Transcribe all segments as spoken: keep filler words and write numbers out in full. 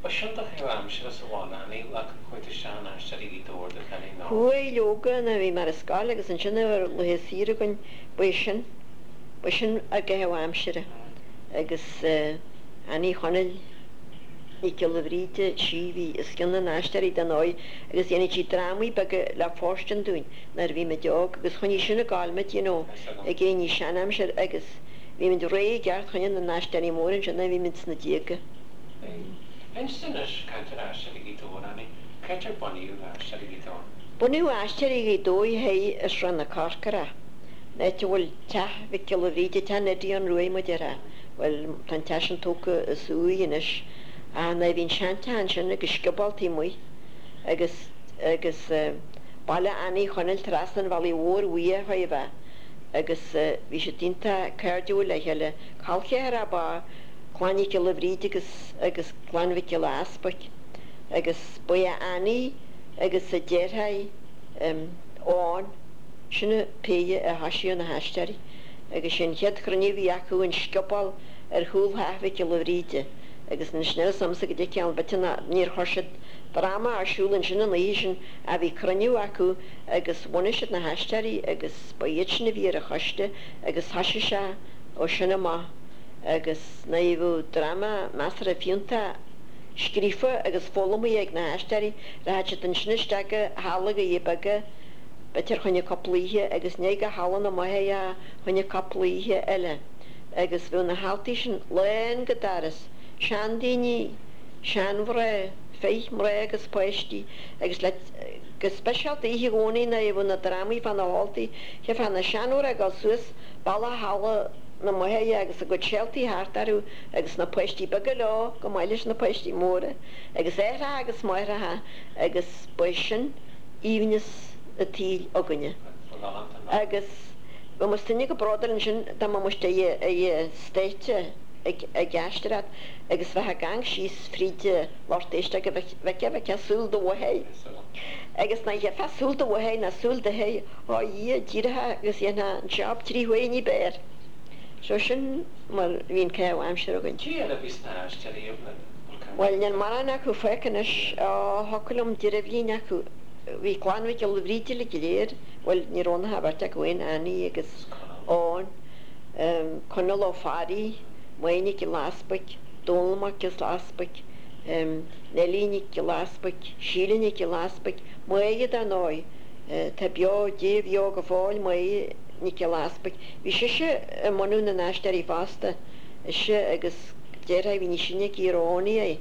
Bashanta Hiramshira Sawana, like quite a shana, study door the Kelly now. Hui yoga na vi mar skala gus an sinna le sira gon buishin buishin a ge Hiramshira agus ani chonel I kilovrite shivi iskinna nashtari danoi agus yani chi drami bag la forsten doin nar vi met jog agus choni shuna galmet you know again yi shanam shir agus vi mit rei gart choni na nashtari morin shna vi mit sna dieke En sinnes kantra shali gitorani kantra boni la shali gitor boni wa ashtari gidoi hey asrana karkara net wol ta vi kilovrite ta nedion roi modera wel plantation toke sui inish and I've been chantan sin agus scabaltí mui agus agus balla ani chonel trasan valley war wia hoiva agus vi sé tinta cardio le hele calchera ba clani kilovrite agus agus clanvi kilaspach agus boya ani agus jerhai um on sinne peye a hashi na hashtari agus sin het chroni vi aku in scabal er hul hafe kilovrite agus na snel samsa gde kyan batina nir hoshit drama a shulin shina leishin a vi kraniu aku agus wonisht na hashtari agus bayechne vi a hoshte agus hashisha o shina ma agus naivu drama masra fiunta skrifa agus folomu eg na hashtari rachet na shnishtaka halaga yebaga beter khonya kaplihe agus nega halana mahaya khonya kaplihe ele agus vona haltishin len gadaris Shandini, Shanvre, Faith Mregas Poesti, agus let gus specialty hi goni na i na drami van halti, he van na Shanura gal sus balla hala na mohe agus go chelti hartaru agus na poesti bagalo, go mailish na poesti more, agus era agus moira ha agus poeshin evenis a til ogunye. Agus we moesten niet gebroederen zijn dat we moesten je je steetje a gastrat agus bheit gang síos fríide látéiste go bheith bheith ceúil do bhhé. Agus na je feúil do bhhé na súil de hé á í díirithe agus dhéana an job tríhhaoí béir. So sin mar bhíon ce amseir a gin. Well nean marna acu fecanis á hoculm de a bhíon acu bhí chláinmha go bhríide le léir bhfuil nírónna habart a goin aní agus ón conal ó farí Moini ki laspik, dolma ki laspik, nelini ki laspik, shilini ki laspik, moe da noi, tabio, jev, yoga, vol, moe ni ki laspik. Vi shishe monu na nashtari vasta, she agus dera vi nishine ki ironi.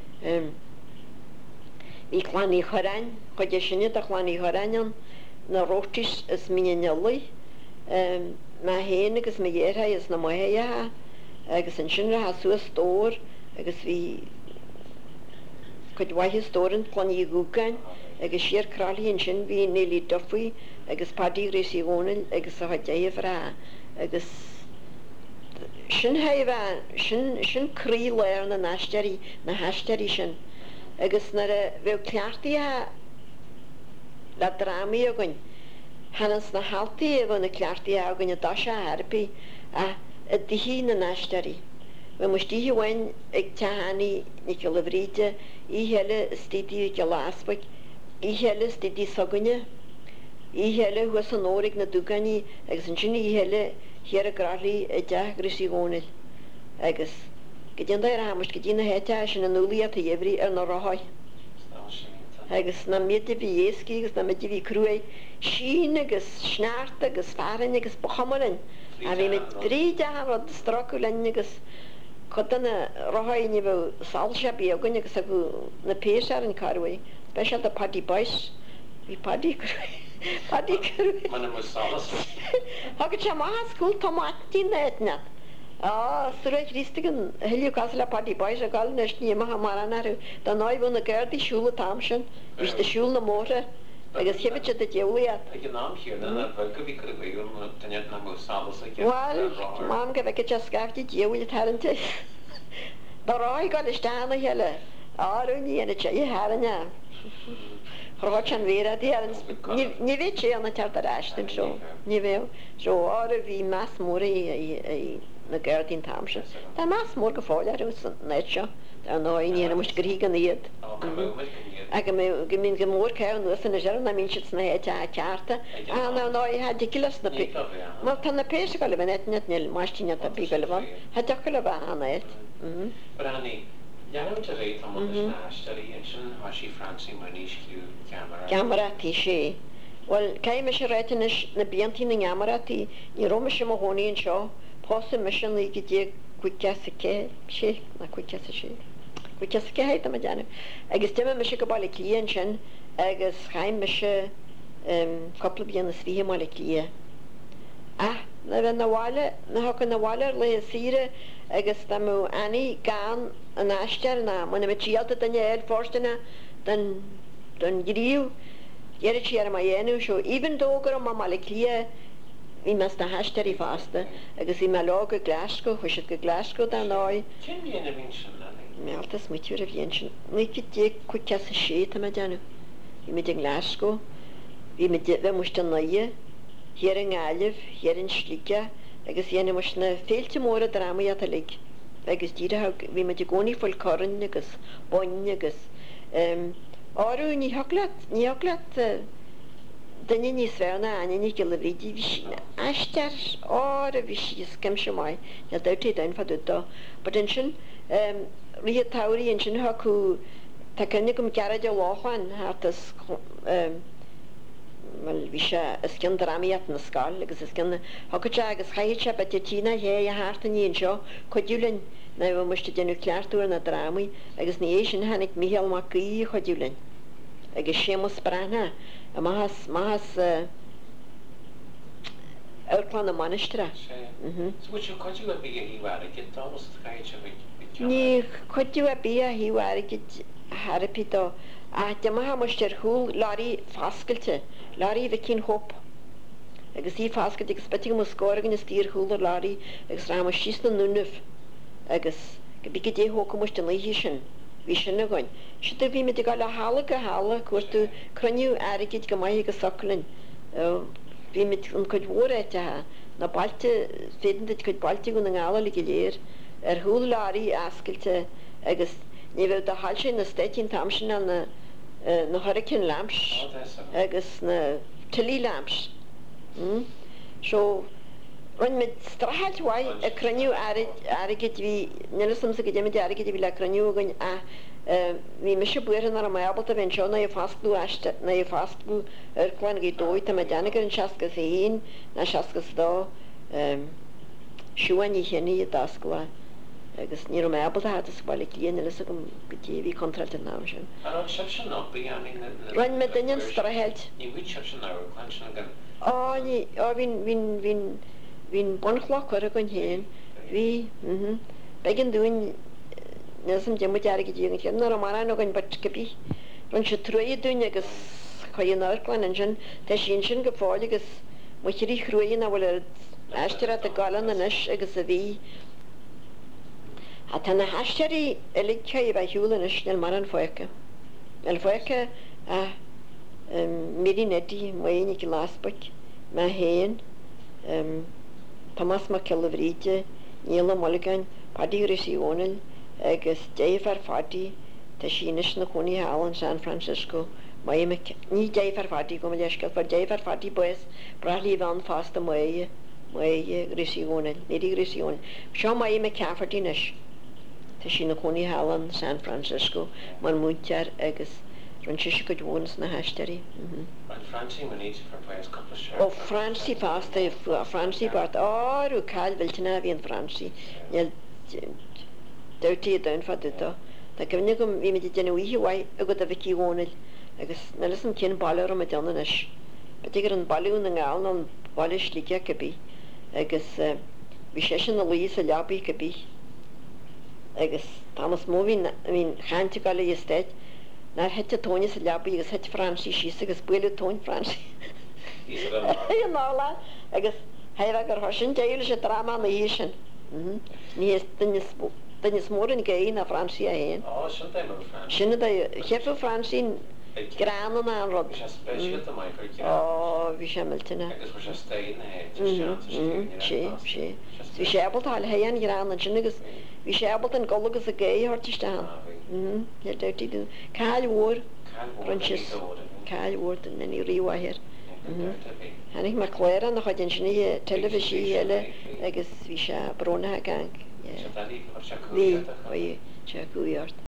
Vi klani haran, kodje shine da klani haranyan, na rochtis es minenelli, ma hen agus me yera is na moe ya. Agus an sinra ha suas stór agus bhí chud waithe stóran chláí gúcain agus siar crálí an sin bhí nélí dofaí agus padí rééis í gcónail agus a déamh rá agus sin haimh sin sin crí léir na náisteirí na haisteí sin agus nar a bheith cleartaíthe le drámaí agan hanas na haltaí a bh na cleartaí agan a dá se harpaí a a dihi na nashtari. We moest die gewoon ik tahani niet gelevrije. I hele stidi gelaspik. I hele stidi sagunje. I hele hoe ze nodig na dugani. Ik zijn jini I hele hier grali het ja grisigonel. Agus. Gedien daar ha moest gedien het ja in een ulia te jevri er na rahai. Agus na mete vieski agus na mete vi krui. Schineges snarteges fareneges behameren. A vi met drie dagen wat strakulenniges kotana rohaini wel salshabi ogunniges agu na pesar in karway special the party boys vi party party Man moet salas. Hak ik maar school tomati net net. Ah, suraj ristigen helio kasla party boys gal nest nie ma marana da noi wona gerdi schule tamschen is de schule morgen agus heb je dat jouliat. Ik heb naam hier, dan heb ik weer gekregen, dan heb ik nog salas. Wel, mam heb ik just gehad die jouliat hadden. Daar raai kan staan hele. Ah, nie en het je hadden ja. Rochen weer die hadden. Nie weet je aan het hart daar zo. Nie wel. Zo are wie mas more na gerd in tamschen. Da mas more gevallen dus net zo. an áin íana mu gur hí gan iad. Ag go mín go mór ceann nuas na sear na mín si na héite a cearta a ná ná ha dikilas na pe. Má tan na péise go le net net nil máistíine a bí go le van, ha de go le bh anna éit. Brani, Janam to rate on what the study engine, Hashi Francie Manish Q camera. Camera tí sé. Well, cai me se réitin na bíantí na camera tí ní roma se mohóní an seo, pósa me se lí go dé cuice sa cé sé na cuice sa sé. Cuice sa cé heit am a deanam. Agus dyma me se go bála clían sin, agus chaim me se coppla bían na svíhe mála clían. Ah, na bheith na bháile, na hoca na bháile le a síre, agus tá mú aní gan an aistear na, muna me tíalta dan éil fórstana dan gríú, Yeri chi ar mai enu so even dogur am mal clia vi mas na hashtag i fasta agus I me log Glasgow which go Glasgow da noi Ken vi en vinchen na me altas mit ur vinchen ni kit je kucha se shit ma janu I mit Glasgow vi mit we musta naie hier in alif hier in slika agus jene mus na felte mora drama ja talik agus dira vi mit goni vol karn agus bonnegus ehm Aru ni haklat, ni haklat dani ni sverna ani ni kelvridi vishina. Ashtar aru vishis kam shmai. Ya dauti dan fadutta. Potential um riha tauri engine haku takanikum karaja wahan hatas um mal visha askan dramiat na skal legas askan hakucha gas khaycha patetina he ya hartani insho kodulen na we moesten de nucleaartoer na drami agus ní éis sin hanig Michael Mackie chodúlen agus sémas brana a mahas mahas outplan na manistra mhm so what you could you be he war get almost kaicha with ní chodú a be he war get harpito a de maha moester hul lari faskelte lari vekin hop agus í faskelte agus beting mo skorgen stier hul lari agus rama schisten nunuf agus go bí dé hóca muiste leihisin hí sin na goin. Si a bhí me de gal a hála go hála cuairtú cruniú airigid go maithe go soclin. Bhí me an chuid mhóréitethe na balte fédan chuid balte go na ngála le go léir ar thuúláí ascailte agus ní bheith de hall sin na stéitín tamsin na na hurricane lamps agus na tilí lamps. So When mit strahalt wai a craniu arigit vi nelasam sa gedem de arigit vi la craniu gon a vi mishe buer na ma abota ven chona e fast bu ashta na e fast bu er kwan ge doit ma dana gen chaska sein na chaska sto shuani heni taskwa agus ni ma abota hat s balik yen nelasam geti vi contract na shan Ano exception no be I mean When mit den strahalt ni which exception na kwanchen gan Oh ni oh vin vin vin Vin bonchloch ar gon hen vi mhm begin doin nesam jemu jare ge jing chen na mara no gon bat kepi ron che troye doin agus khoyen ar kwan engine te shin shin ge fol agus mo chiri khroye na wala ashtira te galan na nesh agus vi atana hashtari elikhay ba hulen national maran foeke el foeke a mirineti moyni klaspak ma hen Thomas McKelvrite, Neil Mulligan, Paddy Risionel, agus Dave Fati, Tashinis na Coney Hall in San Francisco, Miami, ni Dave Fati, come deska, for Dave Fati boys, Bradley van fast the Moye, Moye Risionel, Lady Risionel, Shaw Miami Caffertinish, Tashina Coney Hall in San Francisco, Manmuchar, agus, Francisco could once na hashtag. And Francie we need for players couple of Oh, Francie fast, Francie part. Oh, ru Carl Viltena vi en Francie. Nel dirty down for det då. Da kan ni kom vi med det nu i wai og da viki wonel. Agus nelsen ken baller om det annars. Betyger en ballon en gal non ballish like kabi. Agus vi session Louise Labi kabi. Agus Thomas Movin I mean hantikale estate. Na hette Tony se labi agus het Francie schisse agus bule Tony Francie. Ja nala agus hayra gar hoshin jail se drama na hishin. Mhm. Ni is tennis tennis moren gei na Francie heen. Oh, sometime of Francie. Shinne da jefe Francie Gran an an rod. Bhí sé spéisialta mai gur ceann. Ó, bhí sé miltaine. Agus bhí sé staigh na héid, Mhm, Sean, mhm, sí, sí. Bhí sébal tá héan gran an sin agus bhí sébal an golagus a gé hortiste. Mhm, hé dúirtí dú. Cáil mhór Brunches. Cáil mhór na ní riomhhair. Hannig mar chléire nach chuid an sinna televisí heile agus bhí sé brnathe gang. Se dalí chu se Bhí, cúigeach. ó, se cúíart.